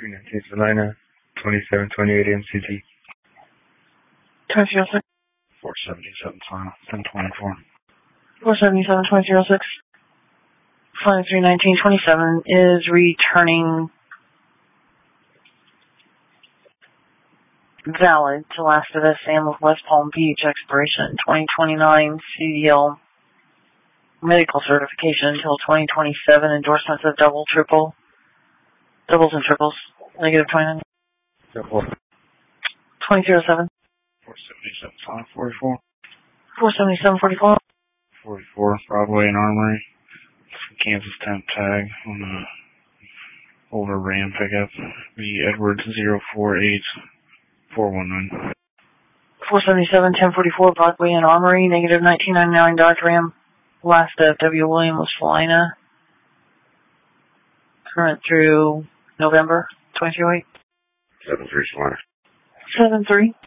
319 Salina, 2728 MCT. 2006. 477 Salina, 1024. 477 2006. Flight 31927 is returning valid to last of SM of West Palm Beach, expiration 2029, CDL medical certification until 2027, endorsements of doubles and triples, negative 29. 2007. 477 Salina, 44. 477 44. 44, Broadway and Armory. Kansas temp tag on the older Ram pickup. The Edwards 048419. 477 1044 Broadway and Armory, negative 1999 Dodge Ram. Last of W. William was Salina. Current through November 2008. 73 Salina. 73.